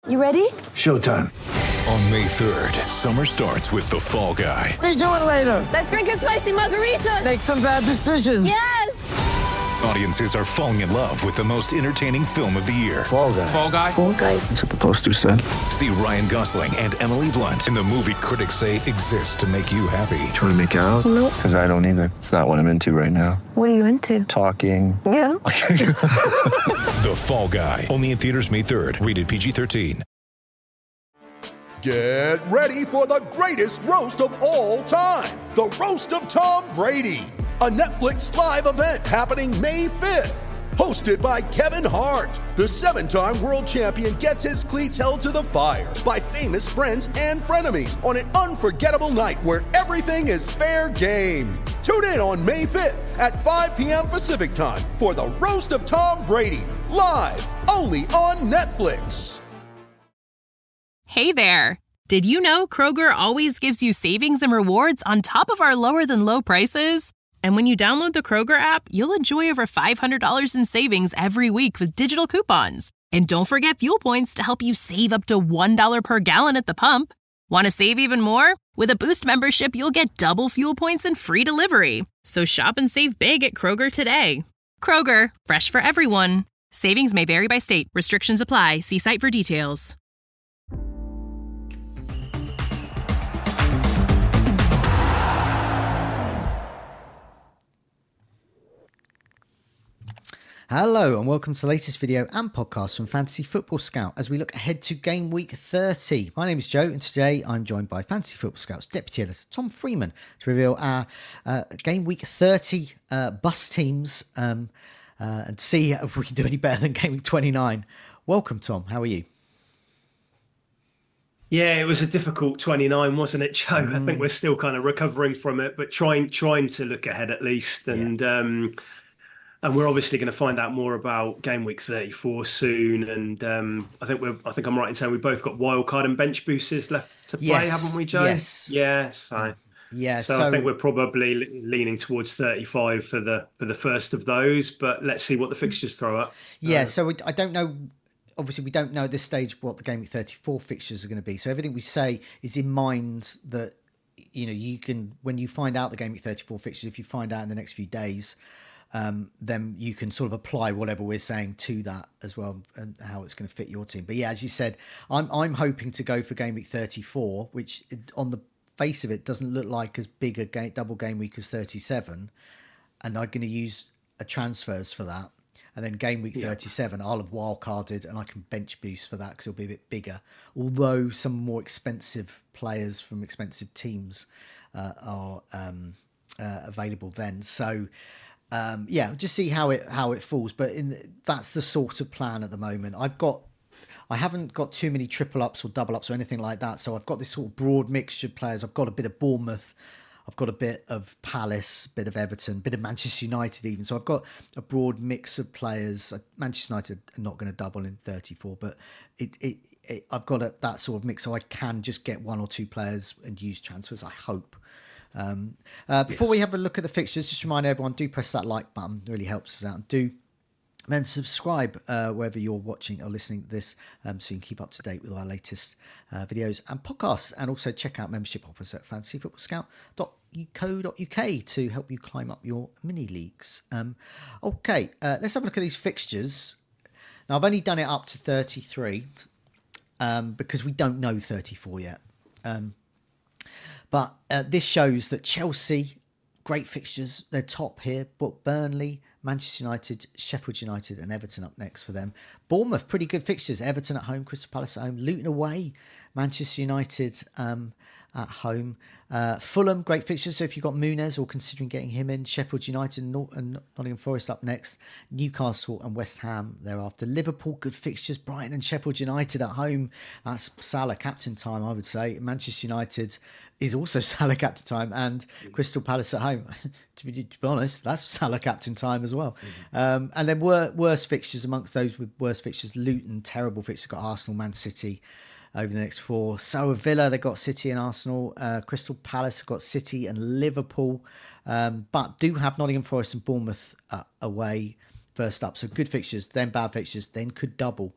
You ready? Showtime. On May 3rd, summer starts with The Fall Guy. Let's do it later. Let's drink a spicy margarita. Make some bad decisions. Yes! Audiences are falling in love with the most entertaining film of the year. Fall Guy. Fall Guy? Fall guy. That's what the poster said. See Ryan Gosling and Emily Blunt in the movie critics say exists to make you happy. Trying to make it out? Nope. Because I don't either. It's not what I'm into right now. What are you into? Talking. Yeah. The Fall Guy. Only in theaters May 3rd. Rated PG-13. Get ready for the greatest roast of all time. The Roast of Tom Brady. A Netflix live event happening May 5th. Hosted by Kevin Hart. The 7-time world champion gets his cleats held to the fire by famous friends and frenemies on an unforgettable night where everything is fair game. Tune in on May 5th at 5 p.m. Pacific time for the Roast of Tom Brady. Live only on Netflix. Hey there! Did you know Kroger always gives you savings and rewards on top of our lower-than-low prices? And when you download the Kroger app, you'll enjoy over $500 in savings every week with digital coupons. And don't forget fuel points to help you save up to $1 per gallon at the pump. Want to save even more? With a Boost membership, you'll get double fuel points and free delivery. So shop and save big at Kroger today. Kroger, fresh for everyone. Savings may vary by state. Restrictions apply. See site for details. Hello and welcome to the latest video and podcast from Fantasy Football Scout as we look ahead to game week 30. My name is Joe and today I'm joined by Fantasy Football Scout's deputy editor Tom Freeman to reveal our game week 30 bus teams and see if we can do any better than game week 29. Welcome, Tom. How are you? Yeah, it was a difficult 29, wasn't it, Joe? I think we're still kind of recovering from it, but trying to look ahead at least. And we're obviously going to find out more about game week 34 soon. And I think I'm right in saying we both got wildcard and bench boosters left to play, haven't we, Joe? Yes. So I think we're probably leaning towards 35 for the first of those. But let's see what the fixtures throw up. Yeah. So I don't know. Obviously, we don't know at this stage what the game week 34 fixtures are going to be. So everything we say is in mind that, you know, you can, when you find out the game week 34 fixtures, if you find out in the next few days, then you can sort of apply whatever we're saying to that as well and how it's going to fit your team. But yeah, as you said, I'm hoping to go for game week 34, which on the face of it doesn't look like as big a double game week as 37. And I'm going to use a transfers for that. And then game week 37, I'll have wildcarded and I can bench boost for that because it'll be a bit bigger. Although some more expensive players from expensive teams are available then. So just see how it falls. But that's the sort of plan at the moment. I haven't got too many triple ups or double ups or anything like that. So I've got this sort of broad mixture of players. I've got a bit of Bournemouth. I've got a bit of Palace, a bit of Everton, a bit of Manchester United even. So I've got a broad mix of players. Manchester United are not going to double in 34, but I've got that sort of mix. So I can just get one or two players and use transfers, I hope. Before we have a look at the fixtures, just remind everyone, do press that like button. It really helps us out. And do then subscribe wherever you're watching or listening to this so you can keep up to date with our latest videos and podcasts. And also check out membership offers at fantasyfootballscout.co.uk to help you climb up your mini leagues. Let's have a look at these fixtures. Now, I've only done it up to 33 because we don't know 34 yet. But this shows that Chelsea, great fixtures. They're top here. But Burnley, Manchester United, Sheffield United and Everton up next for them. Bournemouth, pretty good fixtures. Everton at home, Crystal Palace at home. Luton away, Manchester United at home. Fulham, great fixtures. So if you've got Muniz or considering getting him in, Sheffield United and Nottingham Forest up next. Newcastle and West Ham thereafter. Liverpool, good fixtures. Brighton and Sheffield United at home. That's Salah captain time, I would say. Manchester United is also Salah captain time, and Crystal Palace at home. to be honest, that's Salah captain time as well. And then worse fixtures amongst those with worse fixtures. Luton, terrible fixtures. Got Arsenal, Man City over the next four. So Villa, they've got City and Arsenal. Crystal Palace have got City and Liverpool, but do have Nottingham Forest and Bournemouth away first up. So good fixtures, then bad fixtures, then could double.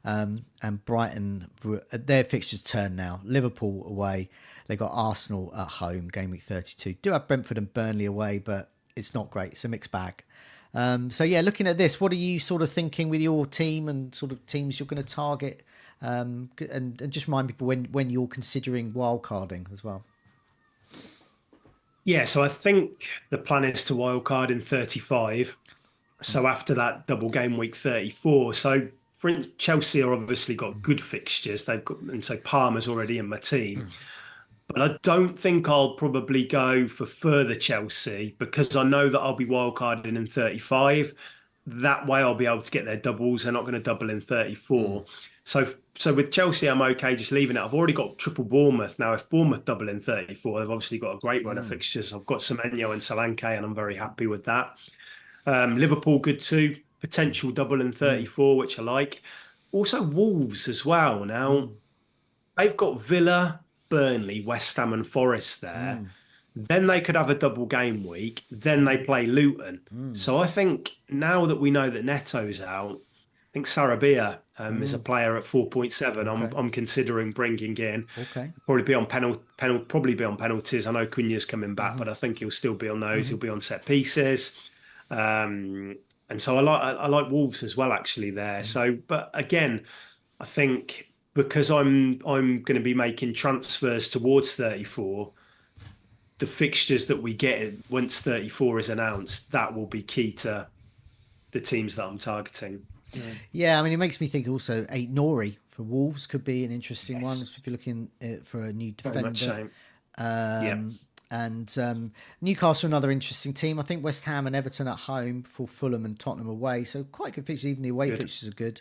And Brighton, their fixtures turn now. Liverpool away. They got Arsenal at home, game week 32. Do have Brentford and Burnley away, but it's not great. It's a mixed bag. So yeah, looking at this, what are you sort of thinking with your team and sort of teams you're going to target? And just remind people when you're considering wildcarding as well. Yeah, so I think the plan is to wildcard in 35. So after that double game week 34. So for instance, Chelsea are obviously got good fixtures. They've got, and so Palmer's already in my team. But I don't think I'll probably go for further Chelsea because I know that I'll be wildcarding in 35. That way I'll be able to get their doubles. They're not going to double in 34. So with Chelsea, I'm okay just leaving it. I've already got triple Bournemouth. Now, if Bournemouth double in 34, they've obviously got a great run of fixtures. I've got Semenyo and Solanke, and I'm very happy with that. Liverpool, good too. Potential double in 34, which I like. Also, Wolves as well. Now, they've got Villa, Burnley, West Ham and Forest there. Then they could have a double game week. Then they play Luton. So I think now that we know that Neto's out, I think Sarabia is a player at 4.7. I'm considering bringing in. Okay. Probably be on penalties. I know Cunha's coming back, but I think he'll still be on those. He'll be on set pieces. And so I like Wolves as well actually there. So, but again, I think because I'm going to be making transfers towards 34, the fixtures that we get once 34 is announced, that will be key to the teams that I'm targeting. Yeah, I mean, it makes me think also Nori for Wolves could be an interesting one if you're looking for a new defender. Very much so. And Newcastle, another interesting team. I think West Ham and Everton at home for Fulham and Tottenham away. So quite good fixtures. Even the away fixtures are good.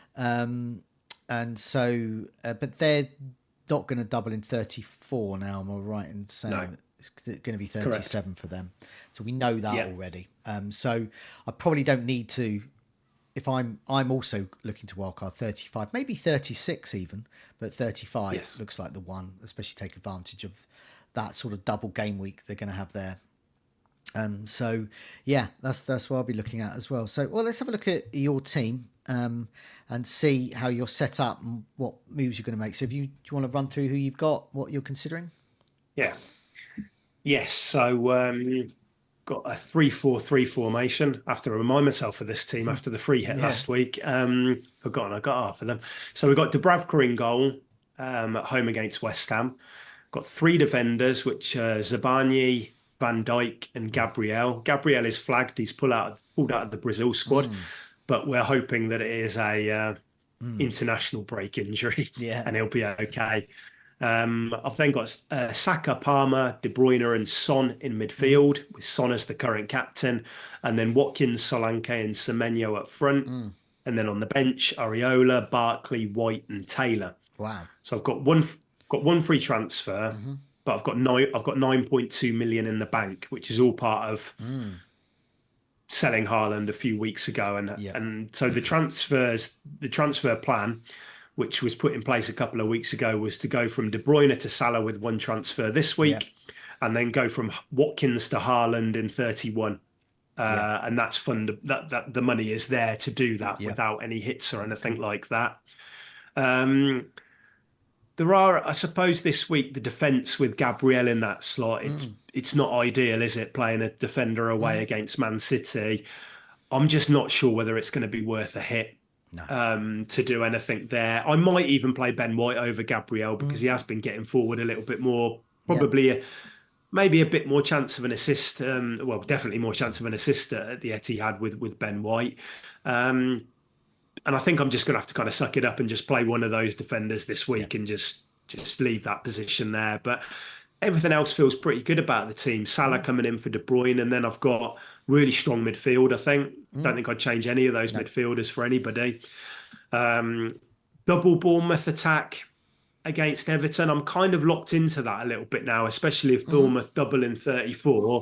And so, but they're not going to double in 34 now. Am I right in saying that it's going to be 37 Correct. For them? So we know that already. So I probably don't need to. If I'm also looking to wildcard 35, maybe 36 even, but 35 looks like the one, especially take advantage of that sort of double game week they're going to have there. So yeah, that's what I'll be looking at as well. So let's have a look at your team and see how you're set up and what moves you're going to make. So do you want to run through who you've got, what you're considering? Yeah. Yes. So got a 3-4-3 formation. I have to remind myself of this team after the free hit last week. Forgotten I got half of them. So we've got Dubravka in goal at home against West Ham. Got three defenders, which are Zabani, Van Dijk and Gabriel. Gabriel is flagged. He's pulled out of the Brazil squad, but we're hoping that it is a international break injury and he'll be okay. I've then got Saka, Palmer, De Bruyne and Son in midfield, with Son as the current captain, and then Watkins, Solanke and Semenyo up front. And then on the bench, Areola, Barkley, White and Taylor. Wow. So I've got one free transfer, but I've got 9.2 million in the bank, which is all part of selling Haaland a few weeks ago. And so the transfer plan, which was put in place a couple of weeks ago, was to go from De Bruyne to Salah with one transfer this week, and then go from Watkins to Haaland in 31. And that's that the money is there to do that without any hits or anything like that. There are, I suppose, this week the defence with Gabriel in that slot. It's not ideal, is it? Playing a defender away against Man City. I'm just not sure whether it's going to be worth a hit to do anything there. I might even play Ben White over Gabriel because he has been getting forward a little bit more. Probably maybe a bit more chance of an assist. Well, definitely more chance of an assist at the Etihad with Ben White. And I think I'm just going to have to kind of suck it up and just play one of those defenders this week and just leave that position there. But everything else feels pretty good about the team. Salah coming in for De Bruyne, and then I've got really strong midfield, I think. Don't think I'd change any of those midfielders for anybody. Double Bournemouth attack against Everton. I'm kind of locked into that a little bit now, especially if Bournemouth double in 34.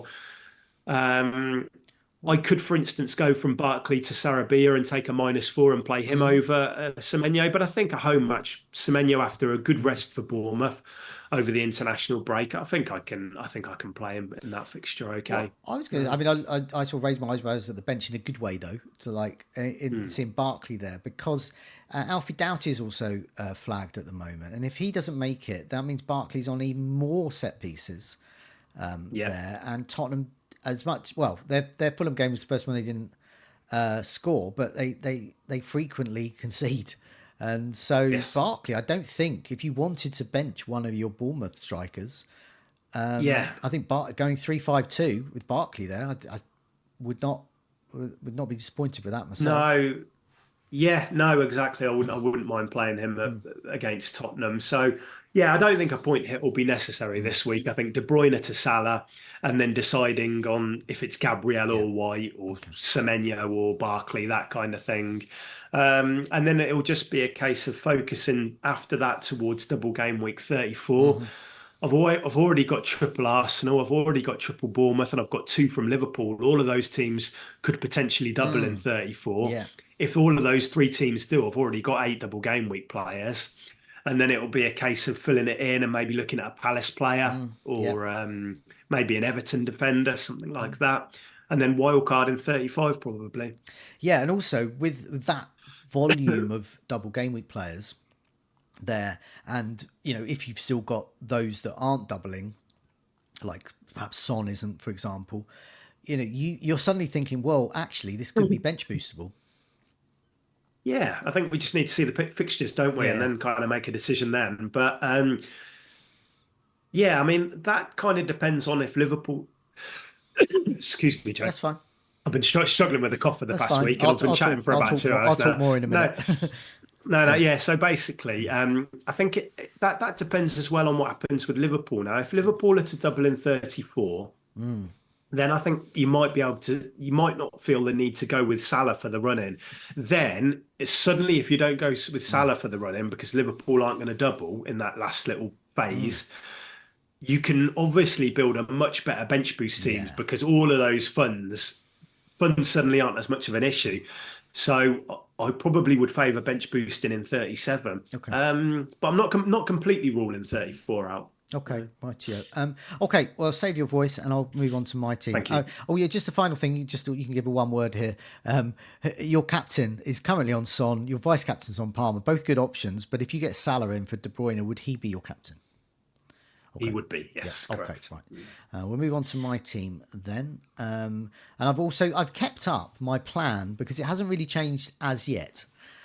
I could, for instance, go from Barkley to Sarabia and take a -4 and play him over Semenyo. But I think a home match, Semenyo after a good rest for Bournemouth over the international break, I think I can play him in that fixture. Okay. Well, I was going. I mean, I sort of raised my eyebrows at the bench in a good way though, to seeing Barkley there, because Alfie Doughty is also flagged at the moment, and if he doesn't make it, that means Barkley's on even more set pieces there. And Tottenham, their Fulham game was the first one they didn't score, but they frequently concede. And so Barkley, I don't think if you wanted to bench one of your Bournemouth strikers, I think going 3-5-2 with Barkley there, I would not be disappointed with that myself. No, exactly. I wouldn't mind playing him against Tottenham. So I don't think a point hit will be necessary this week. I think De Bruyne to Salah, and then deciding on if it's Gabriel or White or Semenyo or Barkley, that kind of thing. And then it'll just be a case of focusing after that towards double game week 34. I've already got triple Arsenal, I've already got triple Bournemouth, and I've got 2 from Liverpool. All of those teams could potentially double in 34. Yeah. If all of those 3 teams do, I've already got 8 double game week players. And then it'll be a case of filling it in and maybe looking at a Palace player or maybe an Everton defender, something like that. And then wildcard in 35 probably. Yeah, and also with that volume of double game week players there, and if you've still got those that aren't doubling, like perhaps Son isn't, for example, you're suddenly thinking, well, actually this could be bench boostable. Yeah, I think we just need to see the fixtures, don't we? Yeah. And then kind of make a decision then. But I mean, that kind of depends on if Liverpool excuse me, Joe. That's fine. I've been struggling with a cough for the past week, and I've been chatting for about 2 hours. I'll talk more in a minute. No. So basically, I think that depends as well on what happens with Liverpool. Now, if Liverpool are to double in 34, then I think you might not feel the need to go with Salah for the run-in. Then suddenly, if you don't go with Salah for the run-in because Liverpool aren't going to double in that last little phase, you can obviously build a much better bench boost team because all of those funds suddenly aren't as much of an issue. So I probably would favour bench boosting in 37. Okay. But I'm not completely ruling 34 out. Okay, rightio. Okay, well, save your voice and I'll move on to my team. Thank you. Just a final thing. You can give a one word here. Your captain is currently on Son. Your vice captain's on Palmer. Both good options. But if you get Salah in for De Bruyne, would he be your captain? Okay. He would be, yes. Yeah. Okay, right. We'll move on to my team then. And I've kept up my plan because it hasn't really changed as yet.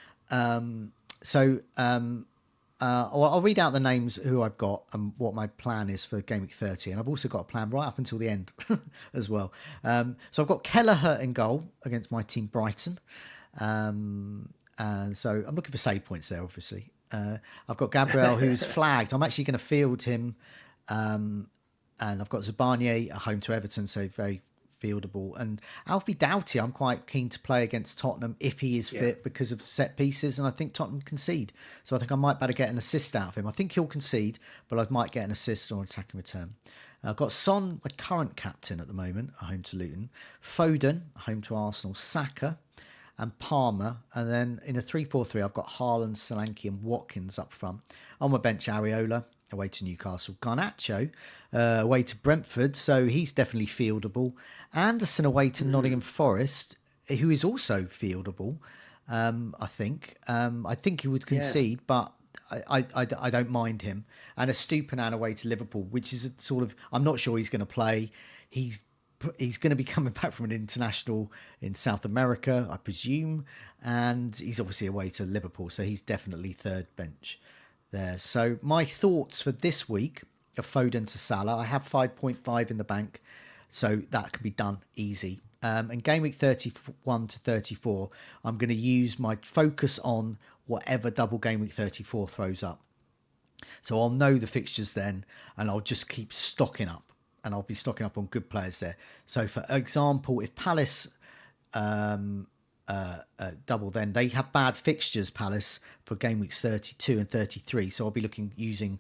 I'll read out the names who I've got and what my plan is for Game Week 30. And I've also got a plan right up until the end as well. So I've got Kelleher in goal against my team Brighton. And so I'm looking for save points there, obviously. I've got Gabriel, who's flagged. I'm actually going to field him. And I've got Zabarnyi at home to Everton, so very fieldable. And Alfie Doughty, I'm quite keen to play against Tottenham if he is fit because of set pieces. And I think Tottenham concede. So I think I might better get an assist out of him. I think he'll concede, but I might get an assist or an attacking return. I've got Son, my current captain at the moment, at home to Luton. Foden, at home to Arsenal. Saka and Palmer. And then in a 3-4-3, I've got Haaland, Solanke and Watkins up front. On my bench, Areola, away to Newcastle. Garnacho, away to Brentford, so he's definitely fieldable. Anderson away to Nottingham Forest, who is also fieldable, I think. I think he would concede, but I don't mind him. And a Estupiñán away to Liverpool, which is a sort of... I'm not sure he's going to play. He's going to be coming back from an international in South America, I presume. And he's obviously away to Liverpool, so he's definitely third bench there. So my thoughts for this week are Foden to Salah. I have 5.5 in the bank, so that can be done easy. And game week 31 to 34, I'm going to use my focus on whatever double game week 34 throws up. So I'll know the fixtures then, and I'll just keep stocking up, and I'll be stocking up on good players there. So for example, if Palace double, then they have bad fixtures, Palace, for game weeks 32 and 33. So I'll be using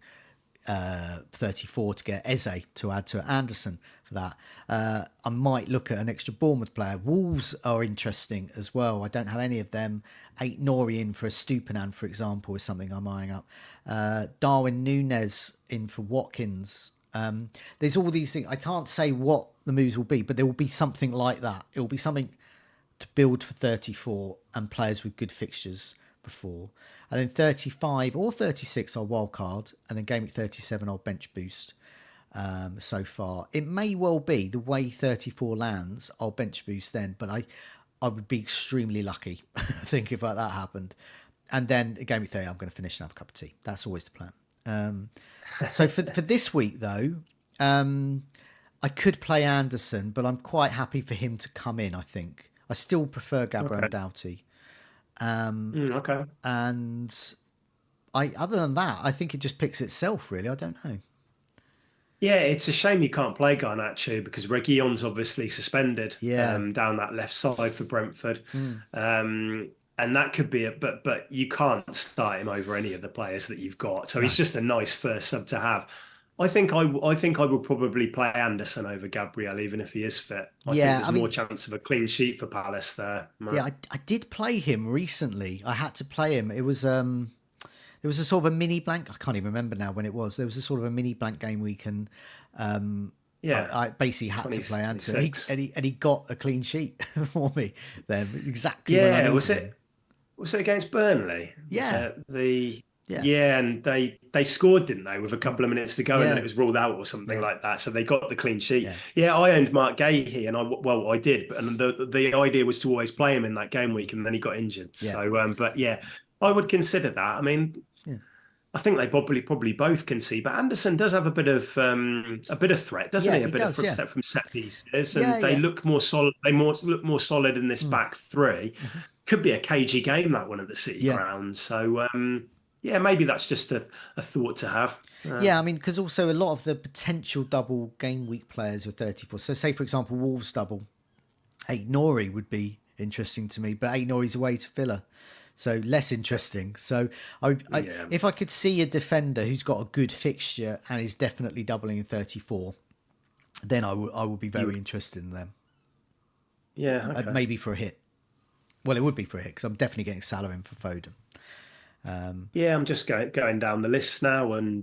34 to get Eze to add to Anderson for that. I might look at an extra Bournemouth player. Wolves are interesting as well. I don't have any of them. Aït-Nouri in for a Estupiñán, for example, is something I'm eyeing up. Darwin Núñez in for Watkins. There's all these things. I can't say what the moves will be, but there will be something like that. It will be something to build for 34 and players with good fixtures before. And then 35 or 36 are wild card, and then game week 37 are bench boost. So far, it may well be the way 34 lands, I'll bench boost then, but I would be extremely lucky, I think, if that happened. And then game week 30, I'm going to finish and have a cup of tea. That's always the plan. So for this week, though, I could play Anderson, but I'm quite happy for him to come in, I think. I still prefer Gabriel Doughty. Okay. And other than that, I think it just picks itself, really. I don't know. Yeah, it's a shame you can't play Garnacho because Reguilon's obviously suspended down that left side for Brentford. And that could be but you can't start him over any of the players that you've got. So he's just a nice first sub to have. I think I will probably play Anderson over Gabriel, even if he is fit. I think there's more chance of a clean sheet for Palace there. Yeah, I did play him recently. I had to play him. It was there was a sort of a mini blank. I can't even remember now when it was. There was a sort of a mini blank game week, and I basically had to play Anderson, and he got a clean sheet for me. Then exactly. Yeah, was it against Burnley? Yeah. And they scored, didn't they, with a couple of minutes to go, and then it was ruled out or something like that. So they got the clean sheet. Yeah, I owned Mark Gahey, and I did, and the idea was to always play him in that game week, and then he got injured. Yeah. So, but yeah, I would consider that. I mean, I think they probably both can see, but Anderson does have a bit of threat, doesn't he? A bit of footstep from set pieces, and they look more solid. They look more solid in this back three. Could be a cagey game, that one at the City Ground. So. Yeah, maybe that's just a thought to have. I mean, because also a lot of the potential double game week players are 34. So say, for example, Wolves double, Aït-Nouri would be interesting to me, but Aït-Nouri's away to Villa. So less interesting. So if I could see a defender who's got a good fixture and is definitely doubling in 34, then I would be very interested in them. Yeah, okay. Maybe for a hit. Well, it would be for a hit because I'm definitely getting Salah in for Foden. I'm just going down the list now, and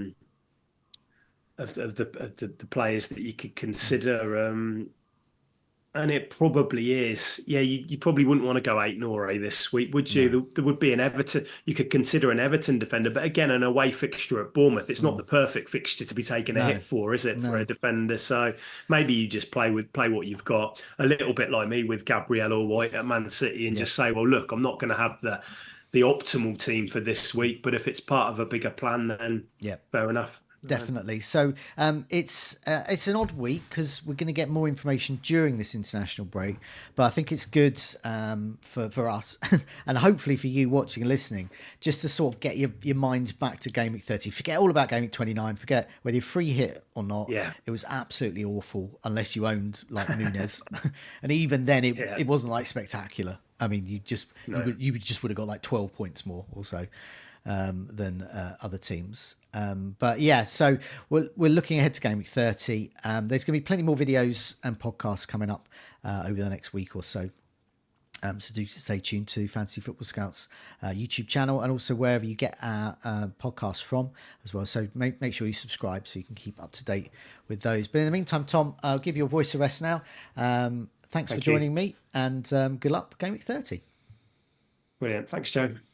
of the players that you could consider, and it probably is. Yeah, you probably wouldn't want to go Aït-Nouri this week, would you? No. There would be an Everton. You could consider an Everton defender, but again, an away fixture at Bournemouth. It's not the perfect fixture to be taking a hit for, is it, for a defender? So maybe you just play what you've got. A little bit like me with Gabriel or White at Man City, and just say, well, look, I'm not going to have the optimal team for this week, but if it's part of a bigger plan, then fair enough. Definitely. So it's an odd week because we're going to get more information during this international break, but I think it's good for us and hopefully for you watching and listening, just to sort of get your minds back to game week 30. Forget all about game week 29. Forget whether you're free hit or not. Yeah. It was absolutely awful unless you owned like Nunez, and even then it wasn't like spectacular. I mean, you just would have got like 12 points more or so than other teams. But yeah, so we're looking ahead to game week 30. There's going to be plenty more videos and podcasts coming up over the next week or so. So do stay tuned to Fantasy Football Scouts YouTube channel, and also wherever you get our podcasts from as well. So make sure you subscribe so you can keep up to date with those. But in the meantime, Tom, I'll give your voice a rest now. Thanks for joining me, and good luck for game week 30. Brilliant. Thanks, Joe.